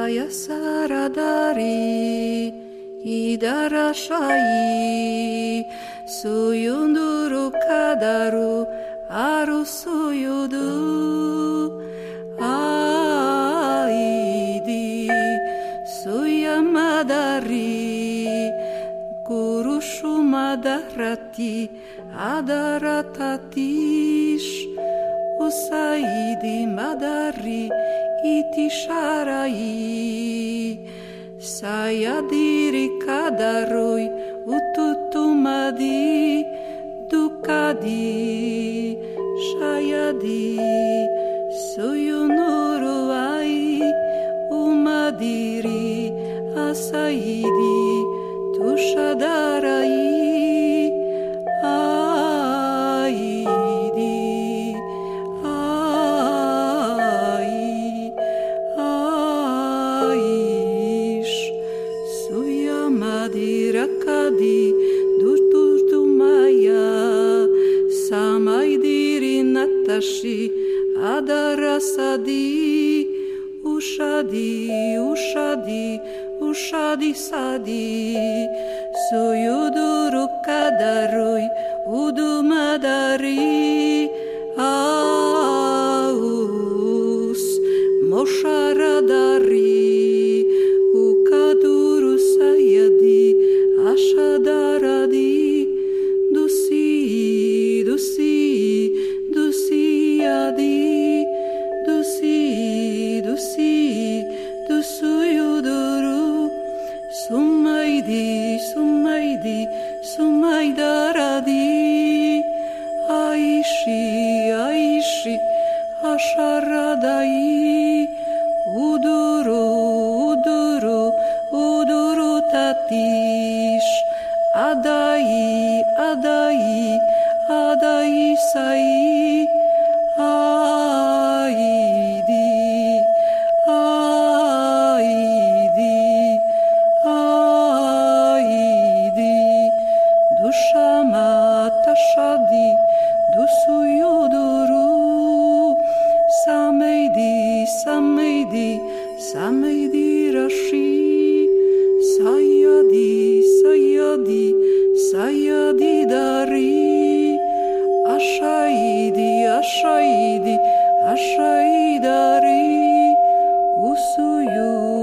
Saradari Idarashai Suyunduru Kadaru Aru Suyudu Aidi Suyamadari Kurushu Madarati Adaratatish Usaidi Madari Itisharai Sayadiri Kadarui Ututumadi Dukadi Shayadi Suyunuruai Umadiri Asaidi Tushadarai Adarasadi, ushadi, ushadi, ushadi sadi, suyuduru kadarui, udumadari, aus, mosharadari, ukaduru sayadi, ashadaradi, dusi, dusi, dusi adi. Dusuyuduru Sumaidi, Sumaidi, Sumaidaradi Aishi, Aishi, Asharadai Uduru, Uduru, Uduru Tatish Adai, Adai, Adai Sai Shadi, Dusuyuduru, Sameidi, Sameidi, Sameidi Rashi, Sayadi, Sayadi, Sayadi Dari, Ashaidi, Ashaidi, Ashaidari, Usuyu.